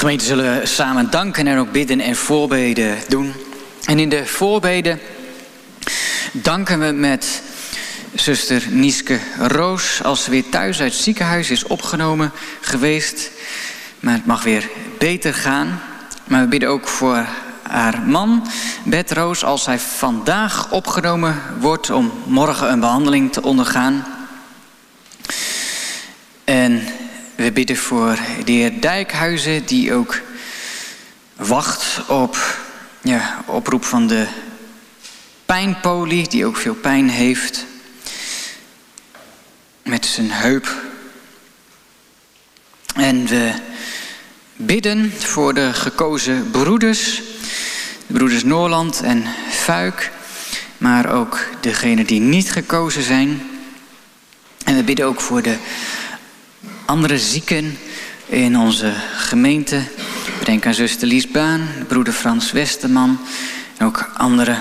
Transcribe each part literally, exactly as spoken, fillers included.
Gemeente zullen samen danken en ook bidden en voorbeden doen. En in de voorbeden danken we met zuster Nieske Roos, als ze weer thuis uit het ziekenhuis is opgenomen geweest. Maar het mag weer beter gaan. Maar we bidden ook voor haar man, Bert Roos, als hij vandaag opgenomen wordt om morgen een behandeling te ondergaan. En we bidden voor de heer Dijkhuizen, die ook wacht op ja, oproep van de pijnpolie, die ook veel pijn heeft met zijn heup. En we bidden voor de gekozen broeders, de broeders Noorland en Fuik, maar ook degenen die niet gekozen zijn. En we bidden ook voor de andere zieken in onze gemeente. We denken aan zuster Lies Baan, broeder Frans Westerman en ook anderen.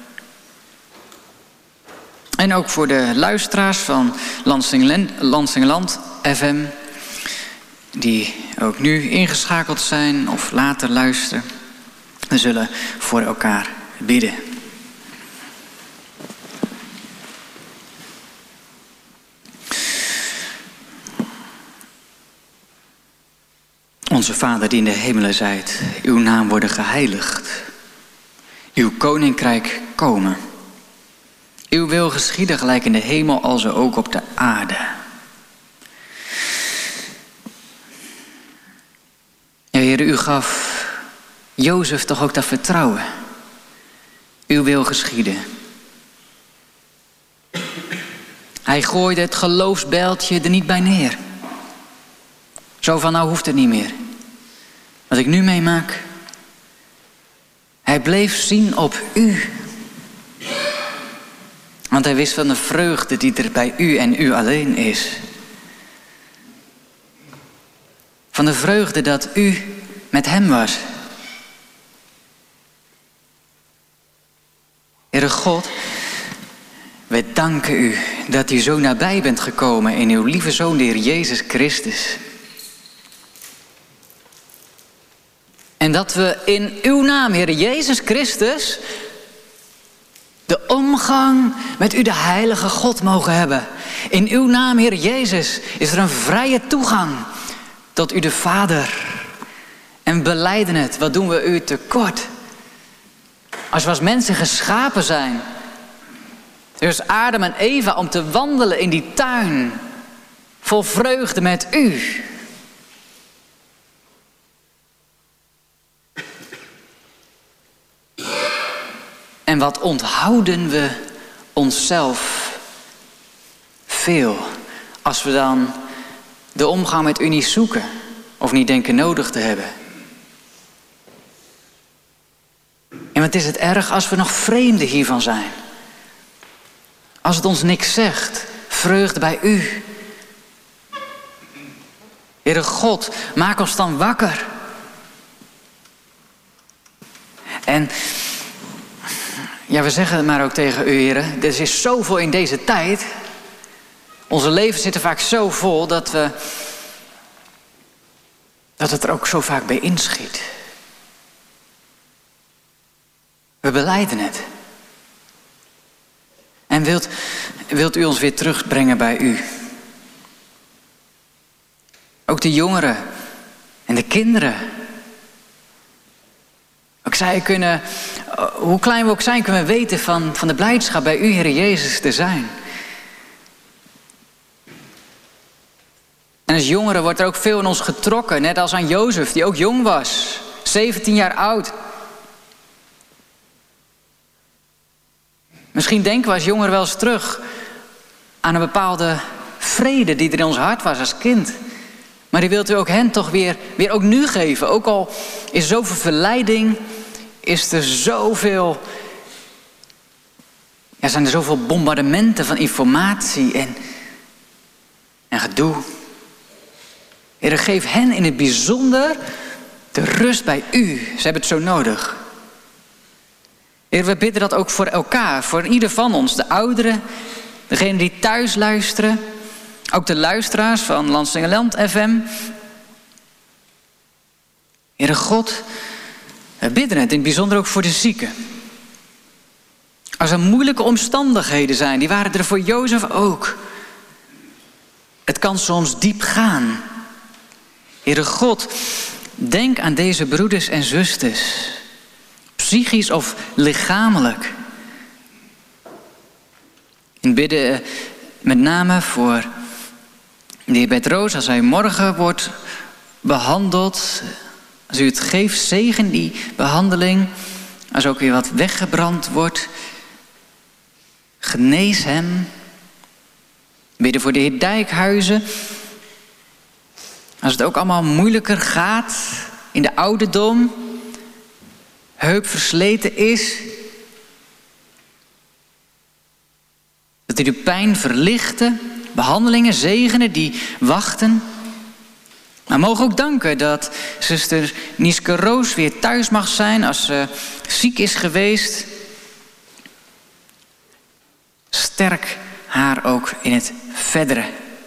En ook voor de luisteraars van Lansingerland F M, die ook nu ingeschakeld zijn of later luisteren. We zullen voor elkaar bidden. Onze Vader die in de hemelen zijt, uw naam worden geheiligd. Uw koninkrijk komen. Uw wil geschieden gelijk in de hemel als ook op de aarde. Ja, Heer, u gaf Jozef toch ook dat vertrouwen. Uw wil geschieden. Hij gooide het geloofsbijltje er niet bij neer. Zo van, nou hoeft het niet meer. Wat ik nu meemaak. Hij bleef zien op u. Want hij wist van de vreugde die er bij u en u alleen is. Van de vreugde dat u met hem was. Heere God, wij danken u dat u zo nabij bent gekomen in uw lieve Zoon, de Heer Jezus Christus. En dat we in uw naam, Heer Jezus Christus, de omgang met u, de heilige God, mogen hebben. In uw naam, Heer Jezus, is er een vrije toegang tot u de Vader. En we belijden het, wat doen we u tekort? Als we als mensen geschapen zijn, dus Adam en Eva, om te wandelen in die tuin, vol vreugde met u. En wat onthouden we onszelf veel als we dan de omgang met u niet zoeken of niet denken nodig te hebben. En wat is het erg als we nog vreemden hiervan zijn. Als het ons niks zegt, vreugde bij u. Heere God, maak ons dan wakker. En ja, we zeggen het maar ook tegen u, heren. Er is zoveel in deze tijd. Onze leven zit er vaak zo vol dat we dat het er ook zo vaak bij inschiet. We belijden het. En wilt, wilt u ons weer terugbrengen bij u? Ook de jongeren en de kinderen. Ook zij kunnen, hoe klein we ook zijn, kunnen we weten van, van de blijdschap bij u, Heer Jezus, te zijn. En als jongeren wordt er ook veel in ons getrokken, net als aan Jozef, die ook jong was, zeventien jaar oud. Misschien denken we als jongeren wel eens terug aan een bepaalde vrede die er in ons hart was als kind. Maar die wilt u ook hen toch weer, weer ook nu geven. Ook al is er zoveel verleiding, is er zoveel, ja, zijn er zoveel bombardementen van informatie en, en gedoe. Heer, geef hen in het bijzonder de rust bij u. Ze hebben het zo nodig. Heer, we bidden dat ook voor elkaar, voor ieder van ons. De ouderen, degenen die thuis luisteren. Ook de luisteraars van Lansingerland F M. Heere God, we bidden het in het bijzonder ook voor de zieken. Als er moeilijke omstandigheden zijn, die waren er voor Jozef ook. Het kan soms diep gaan. Heere God, denk aan deze broeders en zusters. Psychisch of lichamelijk. In bidden met name voor de heer Bert Roos, als hij morgen wordt behandeld. Als u het geeft, zegen die behandeling. Als ook weer wat weggebrand wordt. Genees hem. Bidden voor de heer Dijkhuizen. Als het ook allemaal moeilijker gaat in de ouderdom. Heup versleten is. Dat u de pijn verlichten. Behandelingen zegenen die wachten. Maar mogen ook danken dat zuster Nieske Roos weer thuis mag zijn als ze ziek is geweest. Sterk haar ook in het verdere.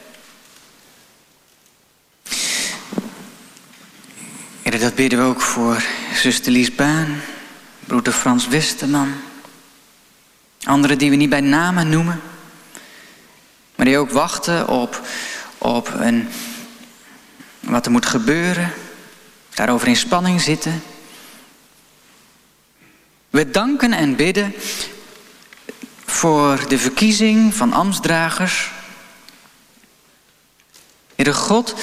Heer, dat bidden we ook voor zuster Lies Baan, broeder Frans Westerman. Anderen die we niet bij namen noemen. Maar die ook wachten op, op een, wat er moet gebeuren. Daarover in spanning zitten. We danken en bidden voor de verkiezing van ambtsdragers. Heere God,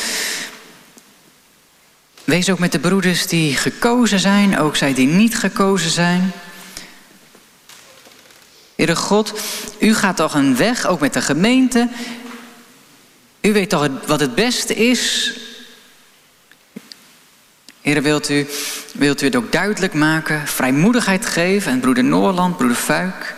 wees ook met de broeders die gekozen zijn, ook zij die niet gekozen zijn. Heere God, u gaat toch een weg, ook met de gemeente. U weet toch wat het beste is. Heere, wilt u, wilt u het ook duidelijk maken, vrijmoedigheid geven en broeder Noorland, broeder Fuik.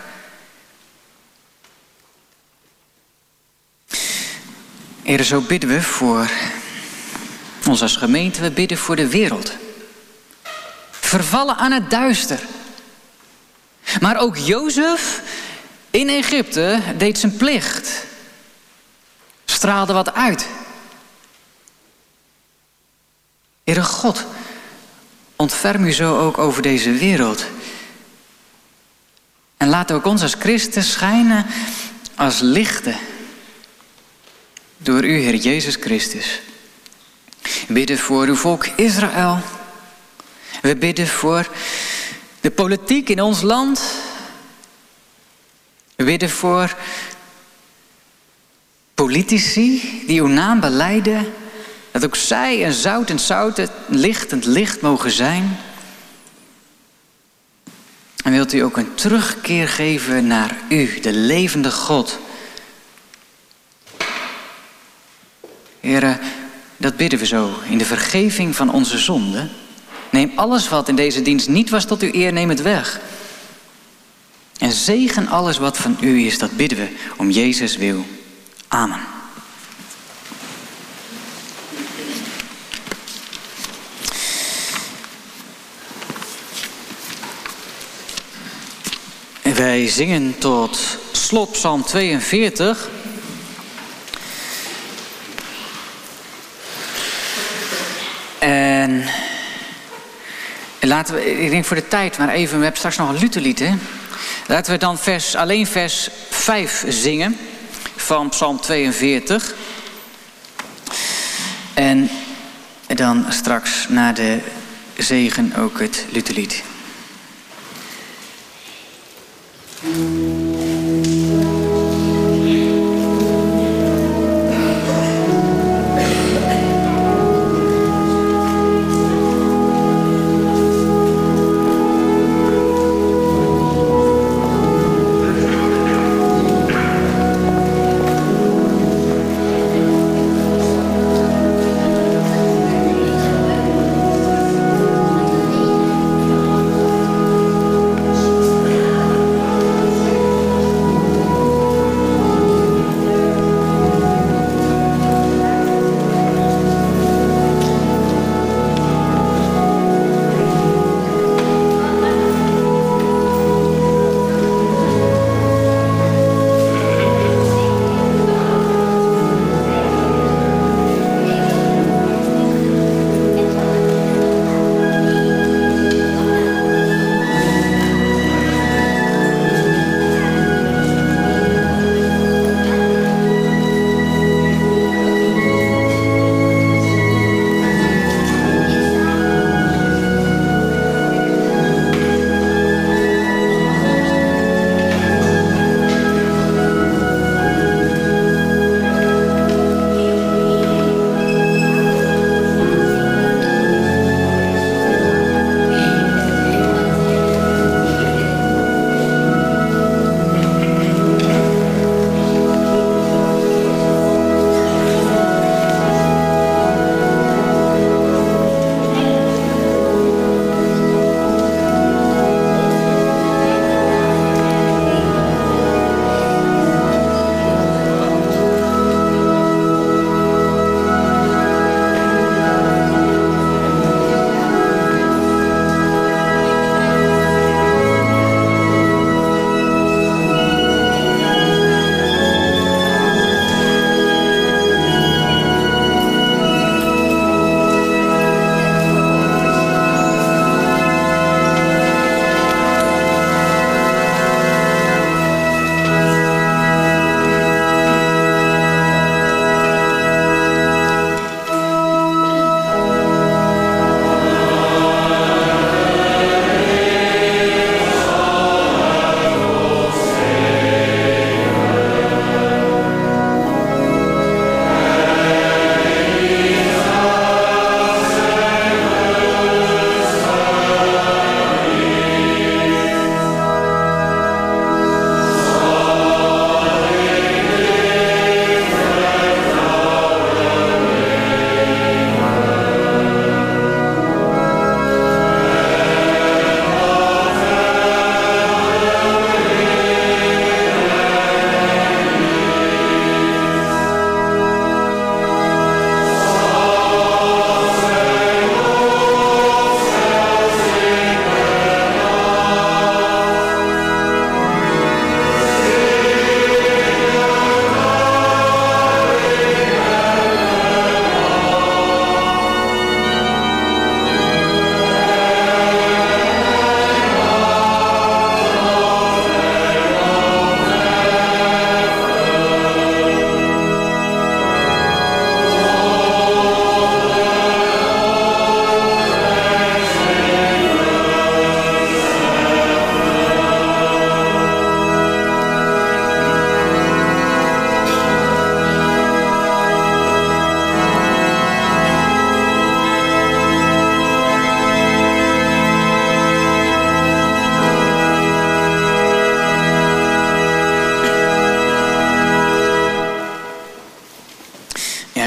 Heere, zo bidden we voor ons als gemeente, we bidden voor de wereld. Vervallen aan het duister. Maar ook Jozef in Egypte deed zijn plicht. Straalde wat uit. Heere God, ontferm u zo ook over deze wereld. En laat ook ons als christen schijnen als lichten. Door u, Heer Jezus Christus. We bidden voor uw volk Israël. We bidden voor de politiek in ons land. We bidden voor politici die uw naam belijden. Dat ook zij een zout en zout, het lichtend licht mogen zijn. En wilt u ook een terugkeer geven naar u, de levende God. Heere, dat bidden we zo in de vergeving van onze zonden. Neem alles wat in deze dienst niet was tot uw eer, neem het weg. En zegen alles wat van u is, dat bidden we om Jezus wil. Amen. En wij zingen tot slot Psalm tweeënveertig. En laten we, ik denk voor de tijd, maar even, we hebben straks nog een Lutherlied, hè? Laten we dan vers, alleen vers vijf zingen van Psalm tweeënveertig. En dan straks na de zegen ook het Lutherlied.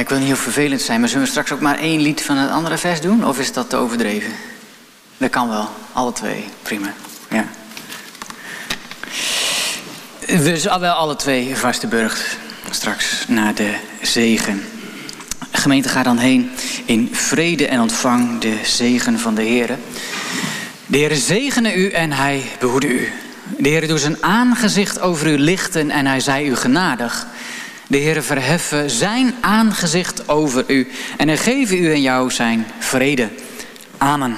ik wil niet heel vervelend zijn, maar zullen we straks ook maar één lied van het andere vers doen? Of is dat te overdreven? Dat kan wel, alle twee, prima. Ja. Dus wel alle twee vasteburgd straks naar de zegen. Gemeente, ga dan heen in vrede en ontvang de zegen van de Heer. De Heer zegene u en hij behoede u. De Heer doet zijn aangezicht over u lichten en hij zij u genadig. De Heer verheffen zijn aangezicht over u en hij geven u en jou zijn vrede. Amen.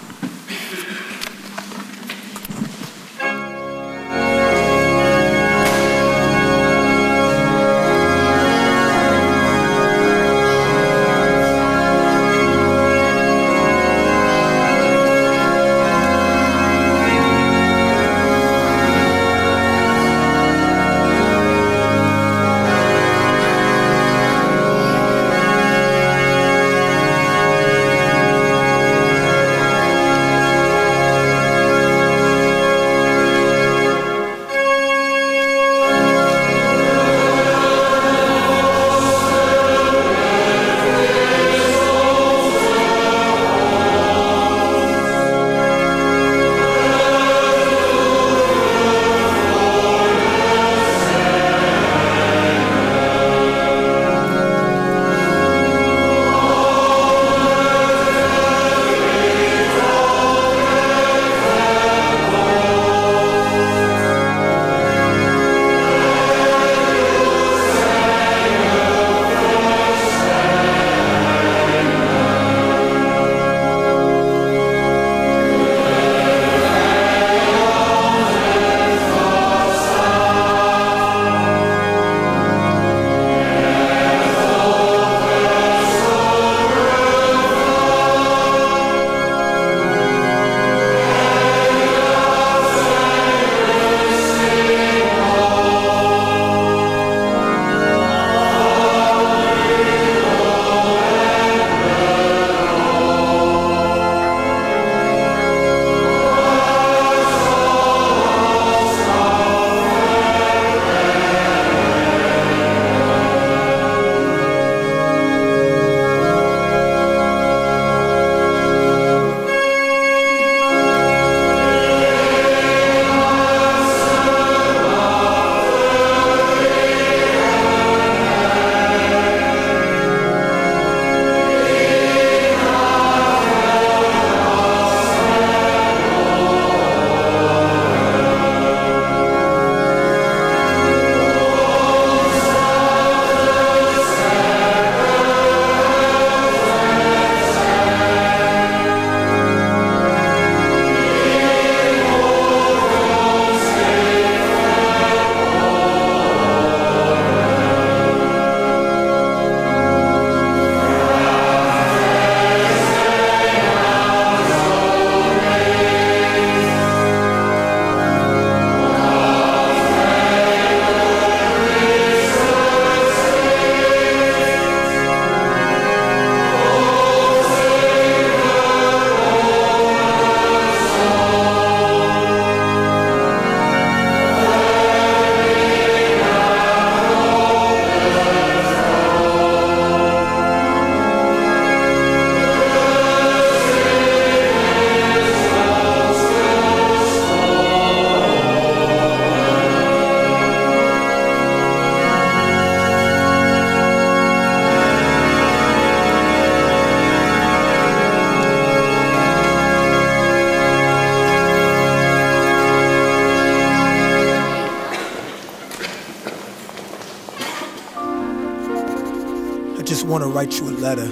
want to write you a letter.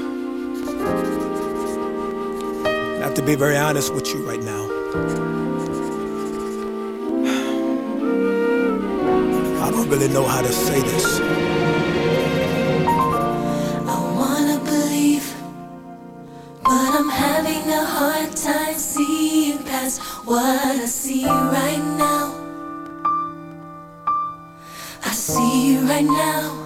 I have to be very honest with you right now. I don't really know how to say this. I wanna believe, but I'm having a hard time seeing past what I see right now. I see you right now.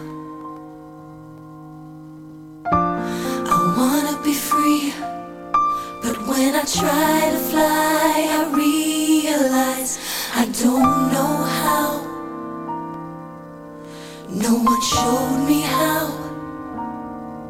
I wanna be free, but when I try to fly, I realize I don't know how. No one showed me how.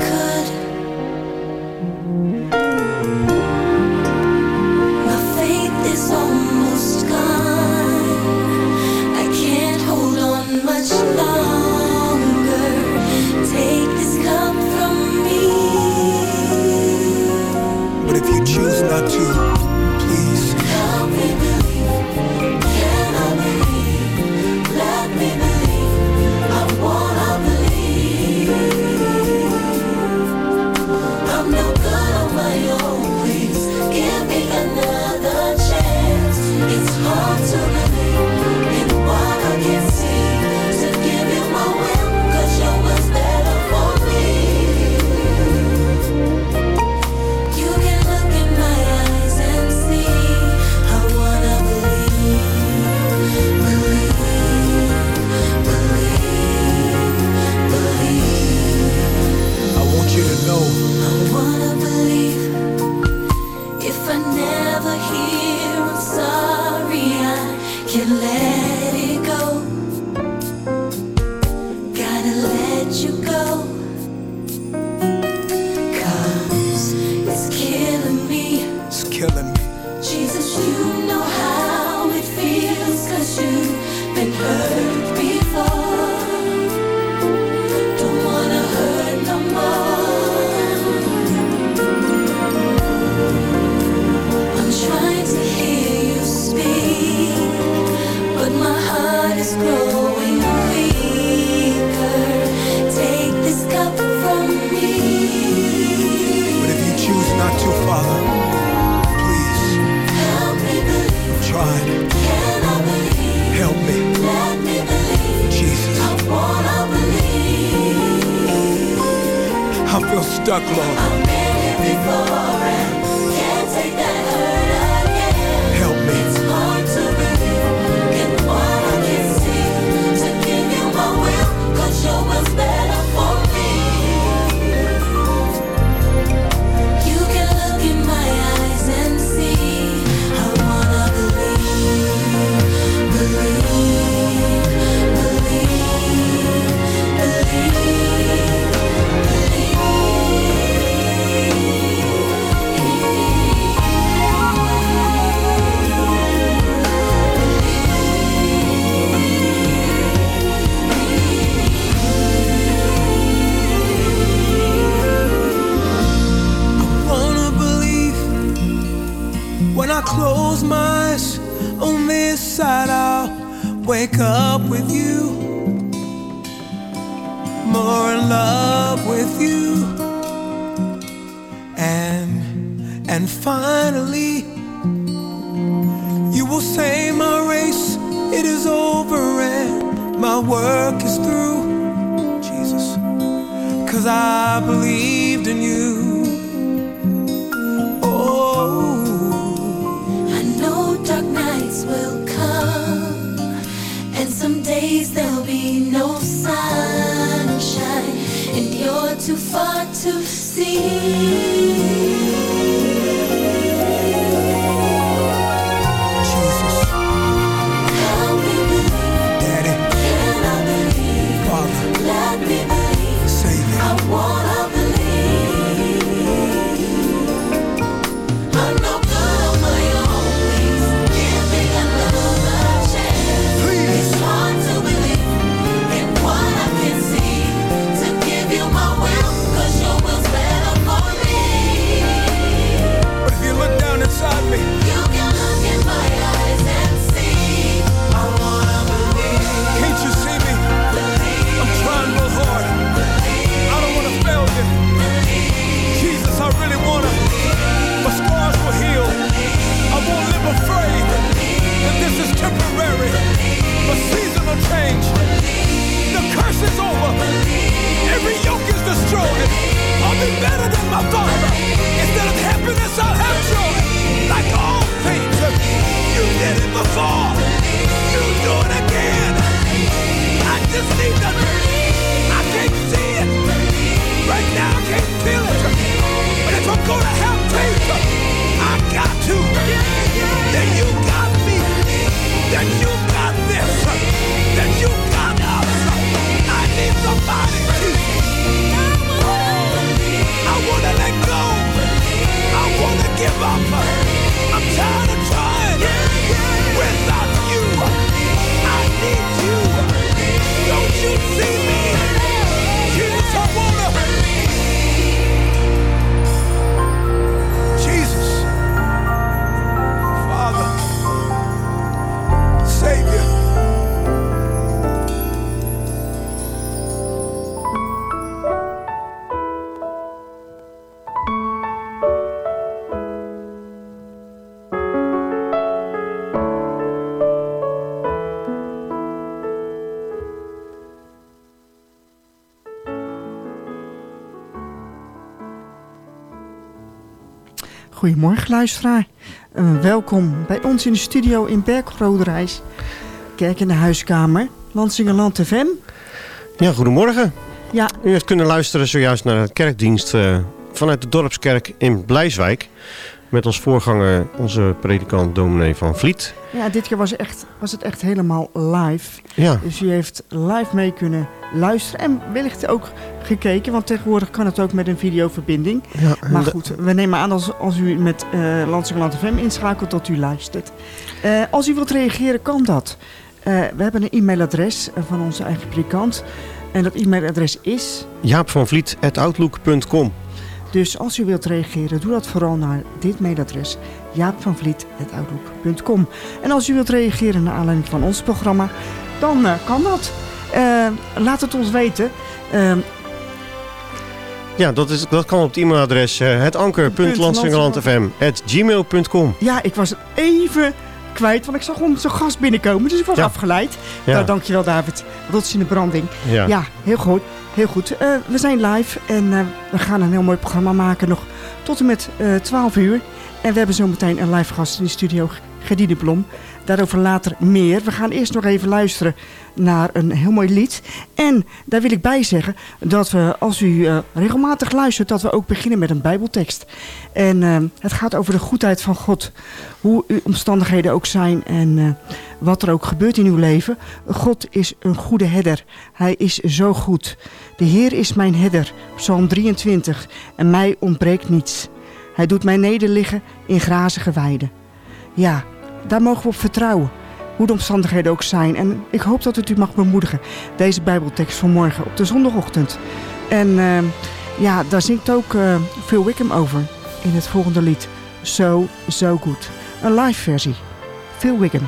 could. My faith is almost gone. I can't hold on much longer. Take this cup from me. But if you choose not to, please help me believe. Can I believe? Let me believe. I wanna believe. I'm no good on my own. Please give me another chance. It's hard to believe in what I can see. To give you my will, 'cause your will's better for me. You can look in my eyes and see. I wanna believe, believe, believe, believe. I want you to know I wanna believe. If I never hear I'm sorry, I can let it go. Gotta let you go. 'Cause it's killing me. it's killing me. Jesus, you know how it feels, 'cause you've been hurt before. Don't wanna hurt no more. I'm trying to hear you speak, but my heart is growing weaker. Take this cup from me. But if you choose not to, Father, please Help me believe. try. Can I believe? Help me, Let me believe. Jesus. I wanna believe. I feel stuck, Lord. I've been here before and can't take that hurt again. Help me. It's hard to believe in what I can see. To give you my will, 'cause your will's better for me. You can look in my eyes and see. I wanna believe, believe, believe, I wanna believe. When I close my eyes on this side, I'll wake up with you, more in love with you, and and finally you will say my race, it is over and my work is through, Jesus, 'cause I believed in you. Oh, I know dark nights will come, and some days there'll be no sunshine, and you're too far to see. Jesus, Help me believe. Daddy, Can I believe? Father, Let me believe. Savior. I wanna believe. I'm no good on my own. Please give me another chance. Please. It's hard to believe in what I can see. To give you my will, 'cause your will's better for me. Goedemorgen luisteraar. Uh, welkom bij ons in de studio in Berg-op-Roderijs. Kerk in de huiskamer, Lansingerland F M. Ja, goedemorgen. Ja. U heeft kunnen luisteren zojuist naar de kerkdienst uh, vanuit de Dorpskerk in Blijswijk. Met als voorganger onze predikant dominee Van Vliet. Ja, dit keer was, echt, was het echt helemaal live. Ja. Dus u heeft live mee kunnen luisteren en wellicht ook gekeken. Want tegenwoordig kan het ook met een videoverbinding. Ja, maar goed, we nemen aan als, als u met uh, Lansingerland F M inschakelt dat u luistert. Uh, als u wilt reageren, kan dat. Uh, we hebben een e-mailadres van onze eigen predikant. En dat e-mailadres is jaap van vliet at outlook punt com. Dus als u wilt reageren, doe dat vooral naar dit mailadres, jaap van vliet at outlook punt com. En als u wilt reageren naar aanleiding van ons programma, dan uh, kan dat. Uh, laat het ons weten. Uh, ja, dat, is, dat kan op het e-mailadres uh, het anker punt lansingerland f m at gmail punt com. Ja, ik was het even kwijt, want ik zag gewoon zo'n gast binnenkomen, dus ik was ja. afgeleid. Ja. Nou, dankjewel David, rots in de branding. Ja, ja heel goed. Heel goed. Uh, we zijn live en uh, we gaan een heel mooi programma maken nog tot en met uh, twaalf uur. En we hebben zometeen een live gast in de studio, Gerdine Blom. Daarover later meer. We gaan eerst nog even luisteren naar een heel mooi lied. En daar wil ik bij zeggen dat we, als u uh, regelmatig luistert, dat we ook beginnen met een Bijbeltekst. En uh, het gaat over de goedheid van God. Hoe uw omstandigheden ook zijn en uh, wat er ook gebeurt in uw leven. God is een goede herder. Hij is zo goed. De Heer is mijn herder. Psalm drieëntwintig. En mij ontbreekt niets. Hij doet mij nederliggen in grazige weiden. Ja, daar mogen we op vertrouwen. Hoe de omstandigheden ook zijn. En ik hoop dat het u mag bemoedigen. Deze Bijbeltekst van morgen op de zondagochtend. En uh, ja, daar zingt ook uh, Phil Wickham over. In het volgende lied. So, so good. Een live versie. Phil Wickham.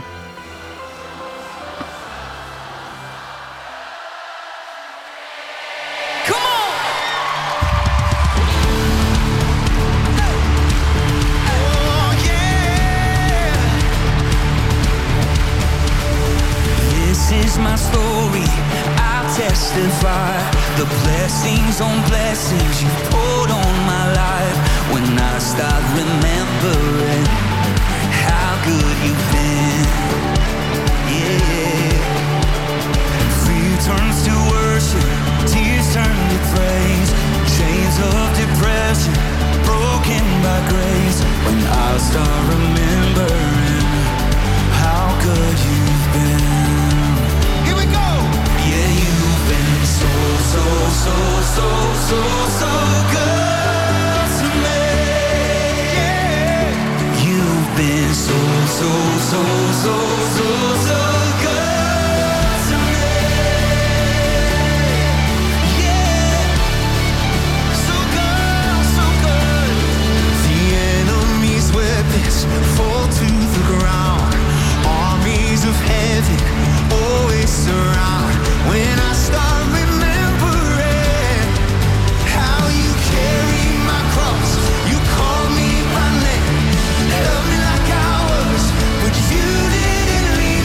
Testify the blessings on blessings you poured on my life. When I start remembering how good you've been, yeah. Fear turns to worship, tears turn to praise. Chains of depression broken by grace. When I start remembering how good you've been. So, so, so, so, so good to me, yeah. You've been so, so, so, so, so, so good to me, yeah. So good, so good. The enemy's weapons fall to the ground. Armies of heaven always surround. When I start you didn't leave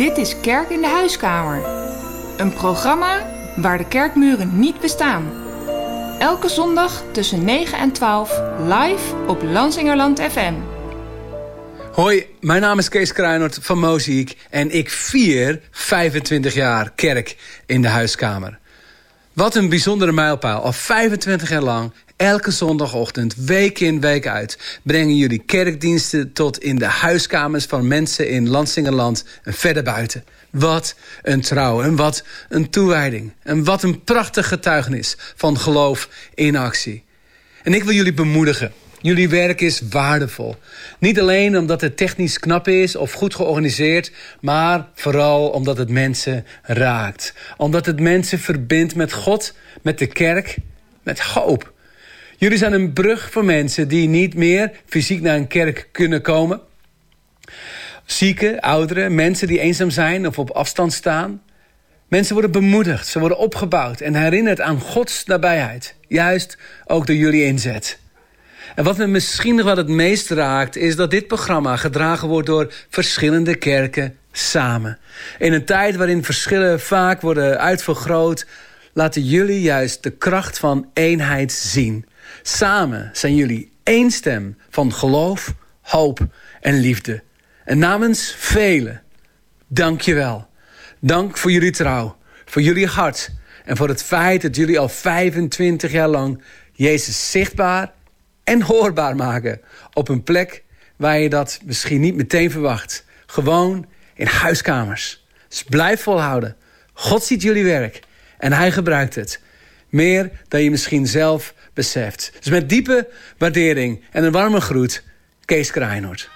Dit is Kerk in de Huiskamer. Een programma waar de kerkmuren niet bestaan. Elke zondag tussen negen en twaalf live op Lansingerland F M. Hoi, mijn naam is Kees Kruinert van Moziek en ik vier vijfentwintig jaar Kerk in de Huiskamer. Wat een bijzondere mijlpaal. Al vijfentwintig jaar lang, elke zondagochtend, week in, week uit, brengen jullie kerkdiensten tot in de huiskamers van mensen in Lansingerland en verder buiten. Wat een trouw en wat een toewijding. En wat een prachtig getuigenis van geloof in actie. En ik wil jullie bemoedigen. Jullie werk is waardevol. Niet alleen omdat het technisch knap is of goed georganiseerd, maar vooral omdat het mensen raakt. Omdat het mensen verbindt met God, met de kerk, met hoop. Jullie zijn een brug voor mensen die niet meer fysiek naar een kerk kunnen komen. Zieken, ouderen, mensen die eenzaam zijn of op afstand staan. Mensen worden bemoedigd, ze worden opgebouwd en herinnerd aan Gods nabijheid. Juist ook door jullie inzet. En wat me misschien nog wel het meest raakt, is dat dit programma gedragen wordt door verschillende kerken samen. In een tijd waarin verschillen vaak worden uitvergroot, laten jullie juist de kracht van eenheid zien. Samen zijn jullie één stem van geloof, hoop en liefde. En namens velen, dank je wel. Dank voor jullie trouw, voor jullie hart en voor het feit dat jullie al vijfentwintig jaar lang Jezus zichtbaar en hoorbaar maken op een plek waar je dat misschien niet meteen verwacht. Gewoon in huiskamers. Dus blijf volhouden. God ziet jullie werk en hij gebruikt het. Meer dan je misschien zelf beseft. Dus met diepe waardering en een warme groet, Kees Kruinert.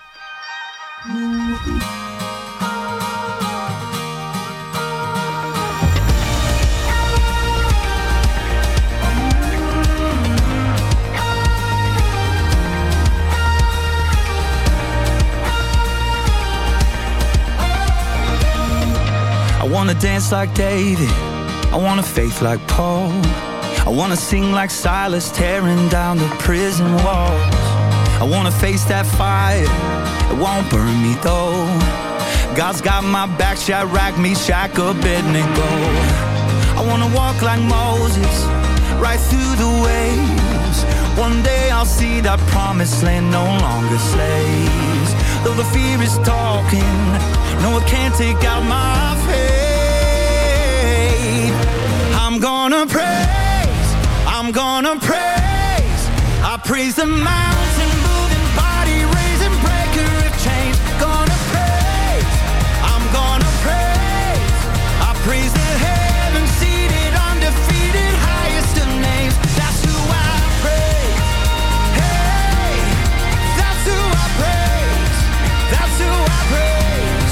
I wanna dance like David, I want a faith like Paul. I wanna sing like Silas, tearing down the prison walls. I wanna face that fire, it won't burn me though. God's got my back, Shadrach, Meshach, Abednego. I wanna walk like Moses, right through the waves. One day I'll see that promised land, no longer slaves. Though the fear is talking, no, it can't take out my faith. I'm gonna praise, I'm gonna praise. I praise the mountain moving, body raising, breaker of chains. Gonna praise, I'm gonna praise. I praise the heaven seated, undefeated, highest of names. That's who I praise. Hey, that's who I praise. That's who I praise.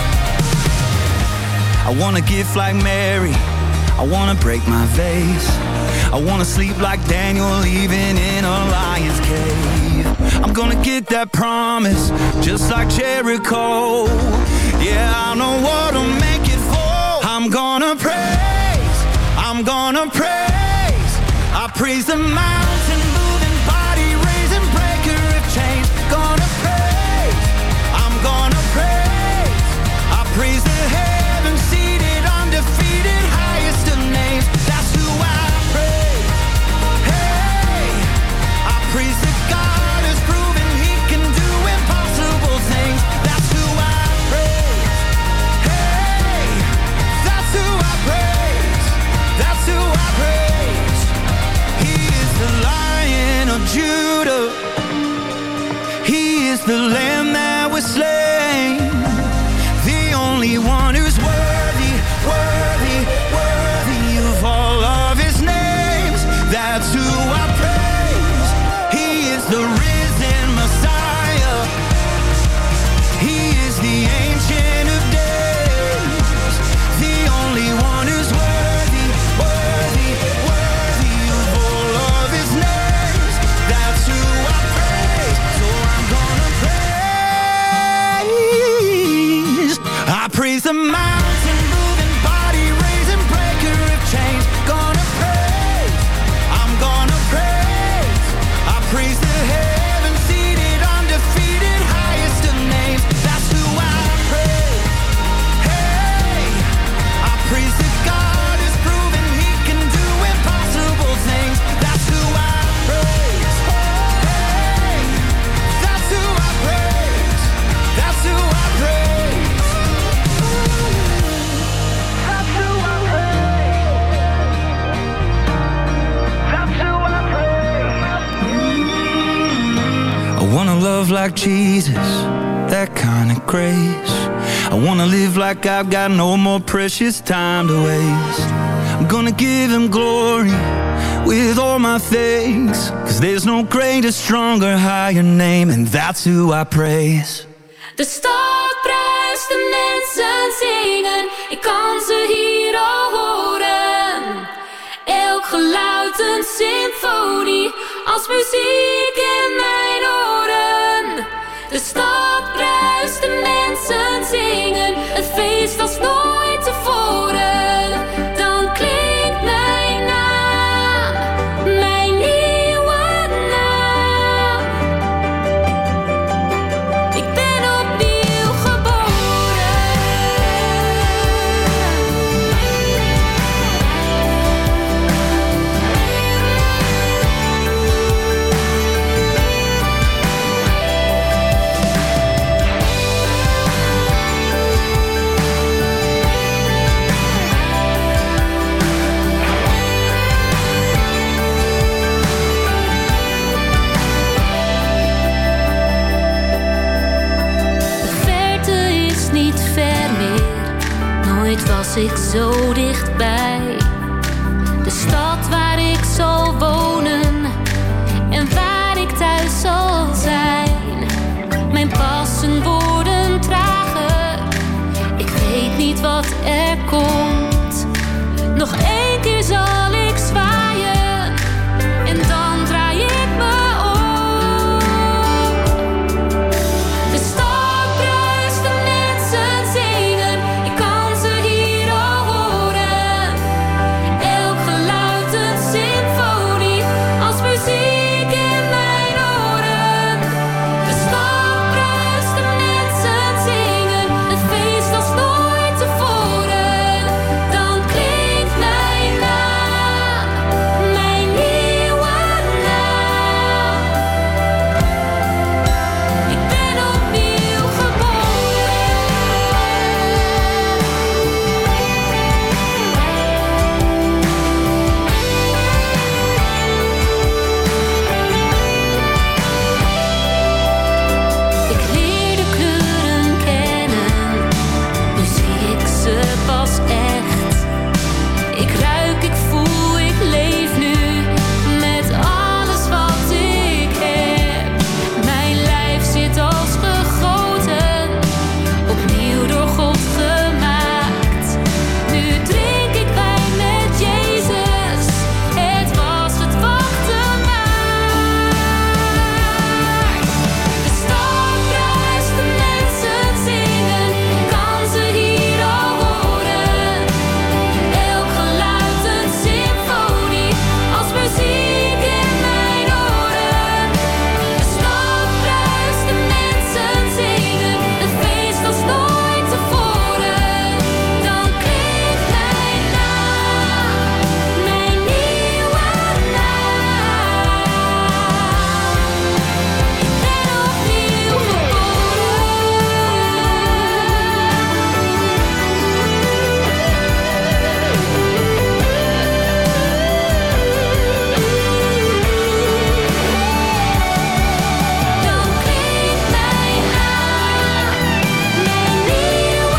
I wanna give like Mary, I wanna break my vase. I wanna sleep like Daniel, even in a lion's cave. I'm gonna get that promise, just like Jericho. Yeah, I know what'll make it fall. I'm gonna praise, I'm gonna praise. I praise the mountain moving, body raising, breaker of chains. Gonna praise, I'm gonna praise. I praise the heaven seated, undefeated, highest of names. That's who I praise. Hey, I praise the God who's proven he can do impossible things. That's who I praise. Hey, that's who I praise. That's who I praise. He is the Lion of Judah. He is the Lamb that was slain. The only one who's worthy, worthy, worthy of all of his names. That's who I praise. He is the risen Messiah. He is the Ancient of Days. The only one who's worthy, worthy, worthy of all of his names. That's who I praise. So I'm gonna praise. love like Jesus, that kind of grace. I wanna live like I've got no more precious time to waste. I'm gonna give him glory with all my things, 'cause there's no greater, stronger, higher name, and that's who I praise. De stad bruist, de mensen zingen, ik kan ze hier al horen. Elk geluid een symfonie, als muziek in mijn oren. De stad bruist, de mensen zingen, het feest als nooit tevoren. Dan klinkt mijn naam, mijn nieuwe naam. Ik ben opnieuw geboren. Was ik zo dichtbij, de stad waar ik zal wonen en waar ik thuis zal zijn. Mijn passen worden trager, ik weet niet wat er komt. Nog één keer zal ik zwaaien en dan draai ik me om. De stad bruist, de mensen zingen, ik kan ze hier al horen. Elk geluid een symfonie, als muziek in mijn oren. De stad bruist, de mensen zingen, het feest als nooit tevoren. Dan klinkt mijn naam, mijn nieuwe naam. Ik ben opnieuw geboren. Ik leer de kleuren kennen, nu zie ik ze pas echt. Ik ruik, ik voel, ik leef nu met alles wat ik heb. Mijn lijf zit als gegoten, opnieuw door God gemaakt. Nu drink ik wijn met Jezus, het was het wachten waard. De stad bruist, de mensen zingen, ik kan ze hier al horen. Elk geluid een symfonie, als muziek in mijn oren. De stad bruist, de mensen zingen, het feest als nooit tevoren. Dan klinkt mijn naam, mijn nieuwe naam. Ik ben opnieuw Dan klinkt mijn naam, mijn nieuwe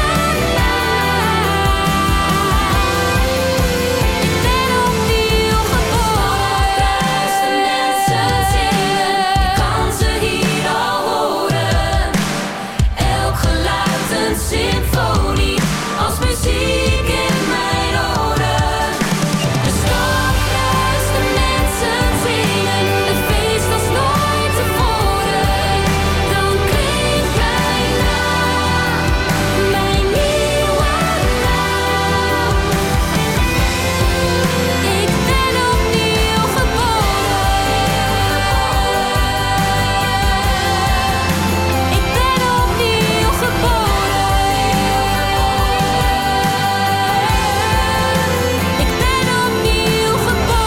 naam. Ik ben opnieuw geboren. De mensen zingen, ik kan ze hier al horen. Elk geluid een symfonie, als muziek in mijn oren. De stad bruist, de mensen zingen, het feest als nooit tevoren. Dan klinkt mijn naam, mijn nieuwe naam. Ik ben opnieuw geboren. Ik ben opnieuw geboren. Ik ben opnieuw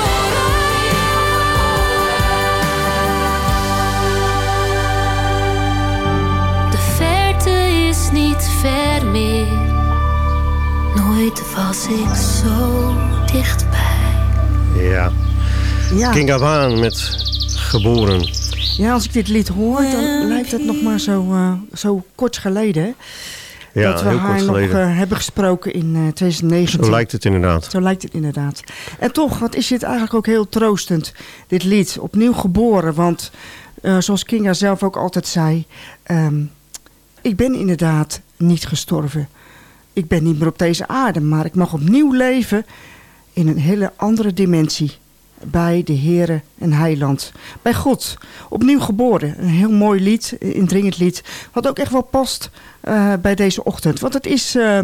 geboren. De verte is niet ver meer. Nooit was ik zo dichtbij. Ja. Ja. King Abaan met Geboren. Ja, als ik dit lied hoor, dan lijkt het nog maar zo, uh, zo kort geleden. Hè? Ja, dat we heel haar kort nog geleden. uh, hebben gesproken in uh, twintig negentien. Zo lijkt het inderdaad. Zo lijkt het inderdaad. En toch, wat is dit eigenlijk ook heel troostend, dit lied. Opnieuw geboren, want uh, zoals Kinga zelf ook altijd zei... Um, ik ben inderdaad niet gestorven. Ik ben niet meer op deze aarde, maar ik mag opnieuw leven in een hele andere dimensie. Bij de Heere en Heiland. Bij God. Opnieuw geboren. Een heel mooi lied. Een indringend lied. Wat ook echt wel past uh, bij deze ochtend. Want het is uh,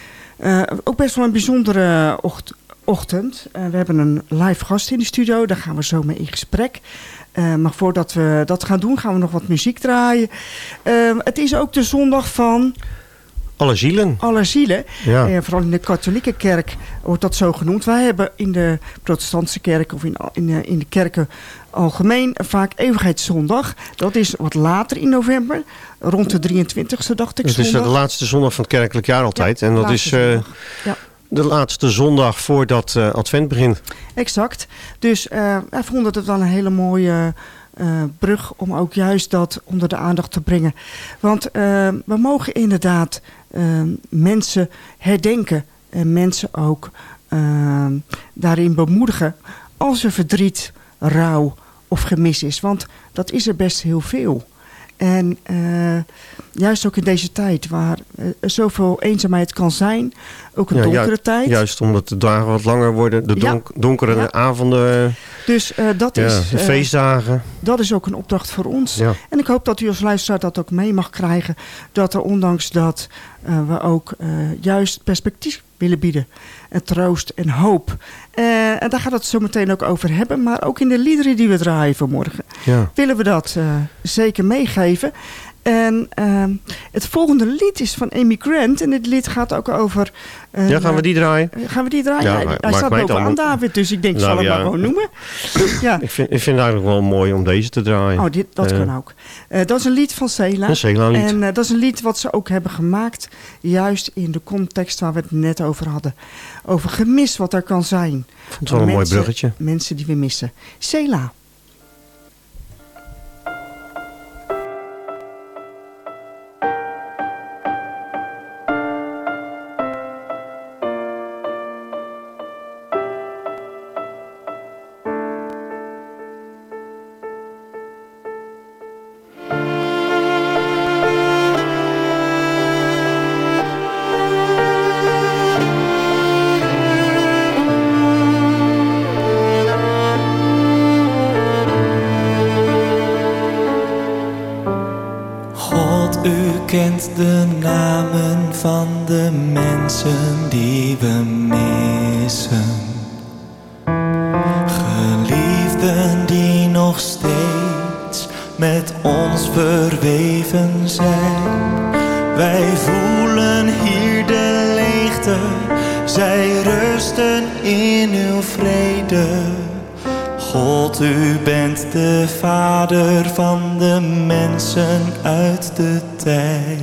uh, ook best wel een bijzondere ocht- ochtend. Uh, we hebben een live gast in de studio. Daar gaan we zo mee in gesprek. Uh, maar voordat we dat gaan doen, gaan we nog wat muziek draaien. Uh, het is ook de zondag van... Alle zielen. Alle zielen. Ja. En vooral in de katholieke kerk wordt dat zo genoemd. Wij hebben in de protestantse kerk of in, in, de, in de kerken algemeen vaak eeuwigheidszondag. Dat is wat later in november. Rond de drieëntwintigste dacht ik Het is zondag. de laatste zondag van het kerkelijk jaar altijd. Ja, en dat laatste is uh, ja. de laatste zondag voordat uh, Advent begint. Exact. Dus uh, wij vonden het dan een hele mooie... Uh, brug om ook juist dat onder de aandacht te brengen. Want uh, we mogen inderdaad uh, mensen herdenken en mensen ook uh, daarin bemoedigen als er verdriet, rouw of gemis is. Want dat is er best heel veel. En uh, juist ook in deze tijd waar uh, zoveel eenzaamheid kan zijn, ook een ja, donkere ju- tijd. Juist omdat de dagen wat langer worden, de donk- ja. donkere ja. avonden, dus, uh, dat ja, is, de uh, feestdagen. Dat is ook een opdracht voor ons. Ja. En ik hoop dat u als luisteraar dat ook mee mag krijgen. Dat er ondanks dat uh, we ook uh, juist perspectief willen bieden. En troost en hoop. Uh, en daar gaat het zo meteen ook over hebben. Maar ook in de liederen die we draaien vanmorgen. Ja. Willen we dat uh, zeker meegeven. En uh, het volgende lied is van Amy Grant. En dit lied gaat ook over... Uh, ja, gaan we die draaien? Gaan we die draaien? Ja, hij maar, hij staat bovenaan, David. Dus ik denk, ik nou, zal hem ja. maar gewoon noemen. Ja. ik, vind, ik vind het eigenlijk wel mooi om deze te draaien. Oh, dit, dat uh, kan ook. Uh, dat is een lied van Sela. Een Sela-lied. En uh, dat is een lied wat ze ook hebben gemaakt. Juist in de context waar we het net over hadden. Over gemis wat er kan zijn. Het is wel een mensen, mooi bruggetje. Mensen die we missen. Sela. Kent de namen van de mensen die we missen. Geliefden die nog steeds met ons verweven zijn. Wij voelen hier de leegte, zij rusten in uw vrede. God, u bent de vader van de mensen uit de tijd.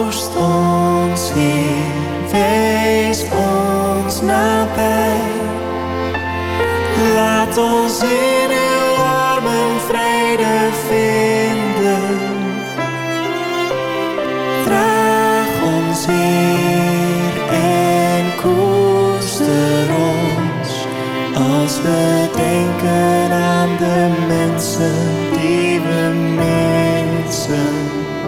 troost ons, Heer, wees ons nabij. Laat ons in uw armen vrede vinden. Draag ons, Heer, en koester ons, als we denken aan de mensen die we missen.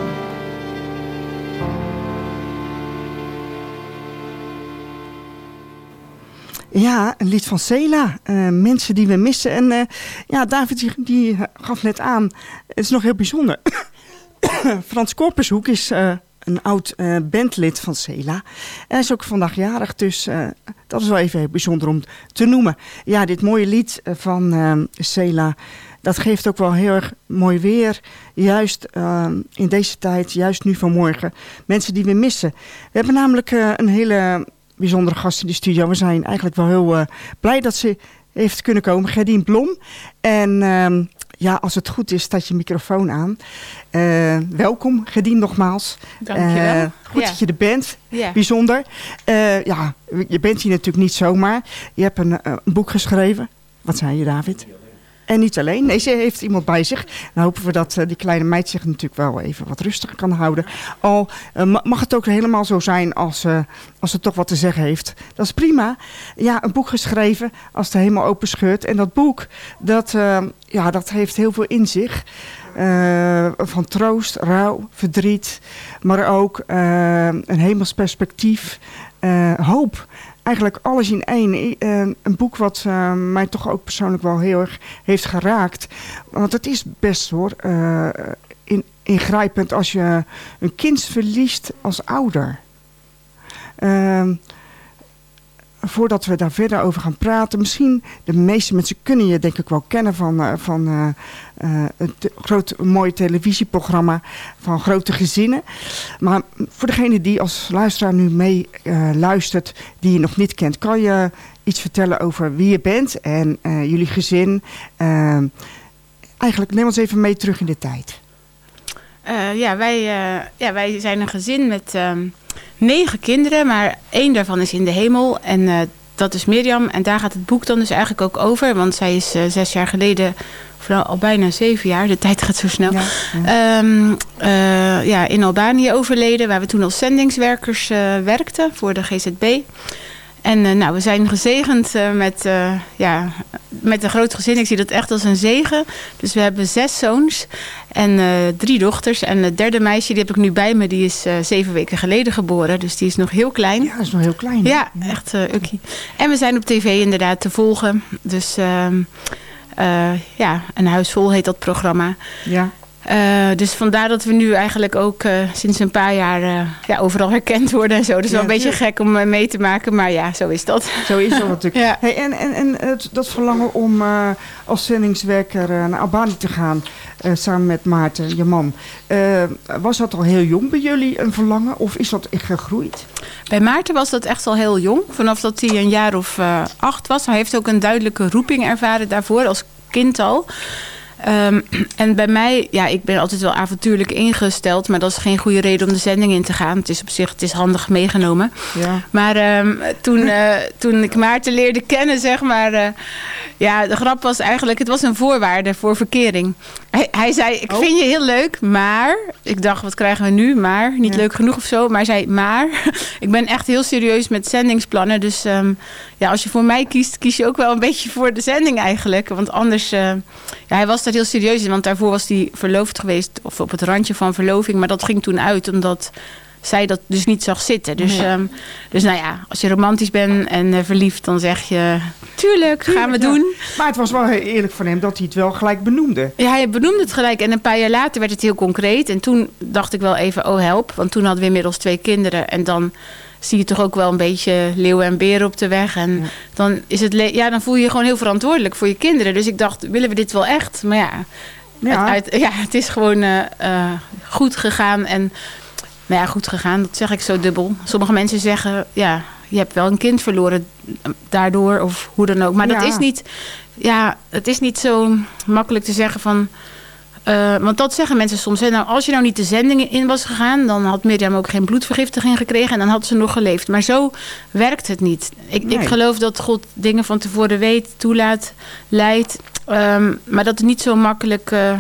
Ja, een lied van Sela. Uh, mensen die we missen. En uh, ja, David die, die gaf net aan. Het is nog heel bijzonder. Frans Korpershoek is uh, een oud uh, bandlid van Sela. En hij is ook vandaag jarig. Dus uh, dat is wel even heel bijzonder om te noemen. Ja, dit mooie lied van uh, Sela. Dat geeft ook wel heel erg mooi weer. Juist uh, in deze tijd. Juist nu vanmorgen. Mensen die we missen. We hebben namelijk uh, een hele bijzondere gast in de studio. We zijn eigenlijk wel heel uh, blij dat ze heeft kunnen komen. Gerdien Blom. En uh, ja, als het goed is, staat je microfoon aan. Uh, welkom, Gerdien, nogmaals. Dankjewel. Uh, goed ja. dat je er bent. Ja. Bijzonder. Uh, ja, je bent hier natuurlijk niet zomaar. Je hebt een, uh, een boek geschreven. Wat zei je, David? En niet alleen. Nee, ze heeft iemand bij zich. Dan hopen we dat uh, die kleine meid zich natuurlijk wel even wat rustiger kan houden. Al uh, mag het ook helemaal zo zijn als, uh, als ze toch wat te zeggen heeft. Dat is prima. Ja, een boek geschreven als het helemaal open scheurt. En dat boek, dat, uh, ja, dat heeft heel veel in zich. Uh, van troost, rouw, verdriet. Maar ook uh, een hemels perspectief. Uh, hoop. Eigenlijk alles in één. Uh, een boek wat uh, mij toch ook persoonlijk wel heel erg heeft geraakt. Want het is best hoor uh, in, ingrijpend als je een kind verliest als ouder. Uh, voordat we daar verder over gaan praten. Misschien de meeste mensen kunnen je denk ik wel kennen van, uh, van uh, uh, het grote mooie televisieprogramma van Grote Gezinnen. Maar voor degene die als luisteraar nu mee uh, luistert, die je nog niet kent, kan je iets vertellen over wie je bent en uh, jullie gezin. Uh, eigenlijk neem ons even mee terug in de tijd. Uh, ja, wij, uh, ja, wij zijn een gezin met Uh... negen kinderen, maar één daarvan is in de hemel. En uh, dat is Mirjam. En daar gaat het boek dan dus eigenlijk ook over. Want zij is uh, zes jaar geleden, of al bijna zeven jaar, de tijd gaat zo snel, ja, ja. Um, uh, ja, in Albanië overleden. Waar we toen als zendingswerkers uh, werkten voor de G Z B. En uh, nou, we zijn gezegend uh, met, uh, ja, met een groot gezin. Ik zie dat echt als een zegen. Dus we hebben zes zoons en uh, drie dochters. En het derde meisje, die heb ik nu bij me, die is uh, zeven weken geleden geboren. Dus die is nog heel klein. Ja, dat is nog heel klein. Ja, ja. echt uh, ukkie. En we zijn op tv inderdaad te volgen. Dus uh, uh, ja, Een Huis Vol heet dat programma. Ja. Uh, dus vandaar dat we nu eigenlijk ook uh, sinds een paar jaar uh, ja, overal herkend worden en zo. Dat is ja, wel een beetje gek om uh, mee te maken, maar ja, zo is dat. Zo is dat natuurlijk. Ja. Hey, en en, en het, dat verlangen om uh, als zendingswerker uh, naar Albanië te gaan, uh, samen met Maarten, je man. Uh, was dat al heel jong bij jullie, een verlangen, of is dat echt gegroeid? Bij Maarten was dat echt al heel jong, vanaf dat hij een jaar of uh, acht was. Hij heeft ook een duidelijke roeping ervaren daarvoor, als kind al. Um, en bij mij, ja, ik ben altijd wel avontuurlijk ingesteld, maar dat is geen goede reden om de zending in te gaan. Het is op zich, het is handig meegenomen. Ja. Maar um, toen, uh, toen ik Maarten leerde kennen, zeg maar, uh, ja, de grap was eigenlijk, het was een voorwaarde voor verkering. Hij, hij zei, ik oh. vind je heel leuk, maar, ik dacht, wat krijgen we nu? Maar, niet ja. leuk genoeg of zo. Maar hij zei, maar, ik ben echt heel serieus met zendingsplannen. Dus um, ja, als je voor mij kiest, kies je ook wel een beetje voor de zending eigenlijk. Want anders, uh, ja, hij was daar heel serieus in. Want daarvoor was hij verloofd geweest, of op het randje van verloving. Maar dat ging toen uit, omdat zij dat dus niet zag zitten. Dus, ja. um, dus nou ja, als je romantisch bent en uh, verliefd, dan zeg je, tuurlijk, tuurlijk gaan we ja. doen. Maar het was wel heel eerlijk van hem dat hij het wel gelijk benoemde. Ja, hij benoemde het gelijk. En een paar jaar later werd het heel concreet. En toen dacht ik wel even, oh help. Want toen hadden we inmiddels twee kinderen. En dan zie je toch ook wel een beetje leeuwen en beren op de weg. En ja. dan, is het le- ja, dan voel je je gewoon heel verantwoordelijk voor je kinderen. Dus ik dacht, willen we dit wel echt? Maar ja, ja. Het, uit, ja het is gewoon uh, uh, goed gegaan. En nou ja, goed gegaan, dat zeg ik zo dubbel. Sommige mensen zeggen, ja, je hebt wel een kind verloren daardoor. Of hoe dan ook. Maar ja. dat is niet, ja, het is niet zo makkelijk te zeggen van, Uh, want dat zeggen mensen soms. Hè? Nou, als je nou niet de zending in was gegaan, dan had Mirjam ook geen bloedvergiftiging gekregen en dan had ze nog geleefd. Maar zo werkt het niet. Ik, nee. ik geloof dat God dingen van tevoren weet, toelaat, leidt. Um, maar dat het niet zo makkelijk uh,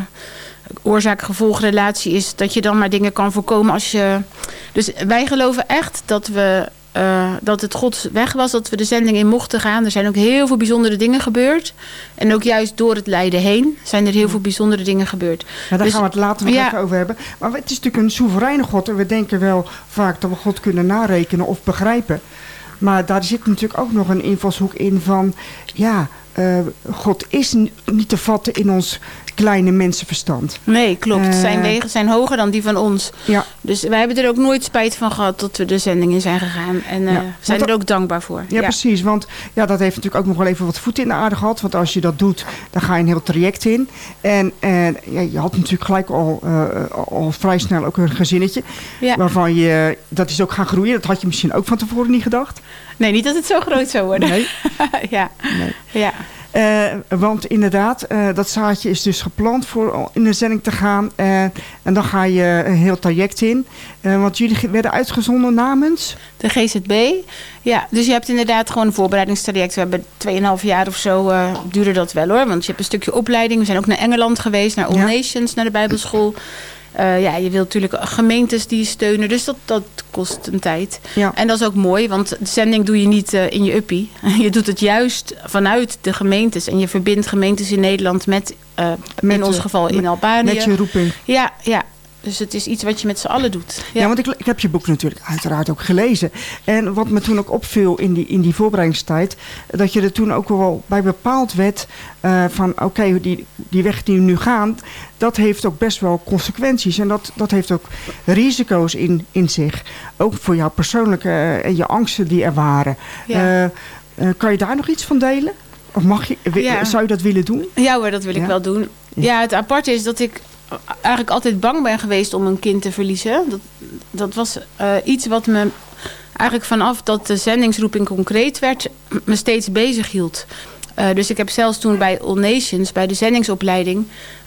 oorzaak-gevolgrelatie is, dat je dan maar dingen kan voorkomen als je. Dus wij geloven echt dat we. Uh, dat het Gods weg was, dat we de zending in mochten gaan. Er zijn ook heel veel bijzondere dingen gebeurd. En ook juist door het lijden heen zijn er heel veel bijzondere dingen gebeurd. Ja, daar dus, gaan we het later nog ja. even over hebben. Maar het is natuurlijk een soevereine God. En we denken wel vaak dat we God kunnen narekenen of begrijpen. Maar daar zit natuurlijk ook nog een invalshoek in van... ja, uh, God is niet te vatten in ons kleine mensenverstand. Nee, klopt. Uh, zijn wegen zijn hoger dan die van ons. Ja. Dus wij hebben er ook nooit spijt van gehad dat we de zending in zijn gegaan. En uh, ja, zijn dat, er ook dankbaar voor. Ja, ja, precies. Want ja, dat heeft natuurlijk ook nog wel even wat voeten in de aarde gehad. Want als je dat doet, dan ga je een heel traject in. En, en ja, je had natuurlijk gelijk al, uh, al vrij snel ook een gezinnetje. Ja. Waarvan je, dat is ook gaan groeien. Dat had je misschien ook van tevoren niet gedacht. Nee, niet dat het zo groot zou worden. Nee. ja. Nee. ja. Uh, want inderdaad, uh, dat zaadje is dus geplant voor in de zending te gaan. Uh, en dan ga je een heel traject in. Uh, want jullie werden uitgezonden namens? De G Z B. Ja, dus je hebt inderdaad gewoon een voorbereidingstraject. We hebben tweeënhalf jaar of zo uh, duurde dat wel hoor. Want je hebt een stukje opleiding. We zijn ook naar Engeland geweest, naar All ja. Nations, naar de Bijbelschool. Uh, ja, je wilt natuurlijk gemeentes die je steunen. Dus dat, dat kost een tijd. Ja. En dat is ook mooi, want de zending doe je niet uh, in je uppie. Je doet het juist vanuit de gemeentes. En je verbindt gemeentes in Nederland met, uh, met in ons geval in Albanië. Met je roeping. Ja, ja. Dus het is iets wat je met z'n allen doet. Ja, ja want ik, ik heb je boek natuurlijk uiteraard ook gelezen. En wat me toen ook opviel in die, in die voorbereidingstijd... dat je er toen ook wel bij bepaald werd... Uh, van oké, okay, die, die weg die we nu gaan... dat heeft ook best wel consequenties. En dat, dat heeft ook risico's in, in zich. Ook voor jou persoonlijk uh, en je angsten die er waren. Ja. Uh, uh, kan je daar nog iets van delen? Of mag je, ja. zou je dat willen doen? Ja hoor, dat wil ja. ik wel doen. Ja, het aparte is dat ik... eigenlijk altijd bang ben geweest om een kind te verliezen. Dat, dat was uh, iets wat me eigenlijk vanaf dat de zendingsroeping concreet werd... me steeds bezig hield. Uh, dus ik heb zelfs toen bij All Nations, bij de zendingsopleiding...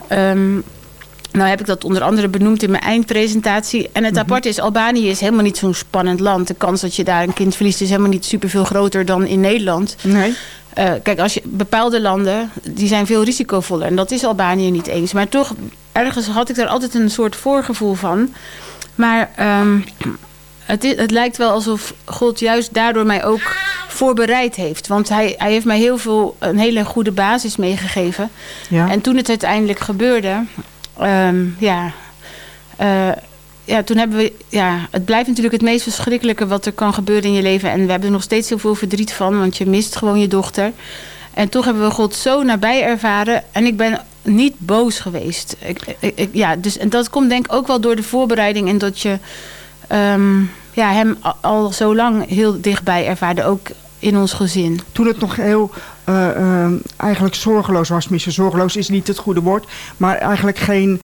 Um, nou heb ik dat onder andere benoemd in mijn eindpresentatie. En het mm-hmm. aparte is, Albanië is helemaal niet zo'n spannend land. De kans dat je daar een kind verliest is helemaal niet superveel groter dan in Nederland. Nee. Uh, kijk, als je bepaalde landen, die zijn veel risicovoller. En dat is Albanië niet eens. Maar toch, ergens had ik daar altijd een soort voorgevoel van. Maar um, het, is, het lijkt wel alsof God juist daardoor mij ook voorbereid heeft. Want hij, hij heeft mij heel veel, een hele goede basis meegegeven. Ja. En toen het uiteindelijk gebeurde, um, ja... Uh, Ja, toen hebben we, ja, het blijft natuurlijk het meest verschrikkelijke wat er kan gebeuren in je leven. En we hebben er nog steeds heel veel verdriet van, want je mist gewoon je dochter. En toch hebben we God zo nabij ervaren. En ik ben niet boos geweest. Ik, ik, ik, ja, dus, en dat komt denk ik ook wel door de voorbereiding. En dat je um, ja, hem al, al zo lang heel dichtbij ervaarde, ook in ons gezin. Toen het nog heel uh, uh, eigenlijk zorgeloos was. Misschien zorgeloos is niet het goede woord. Maar eigenlijk geen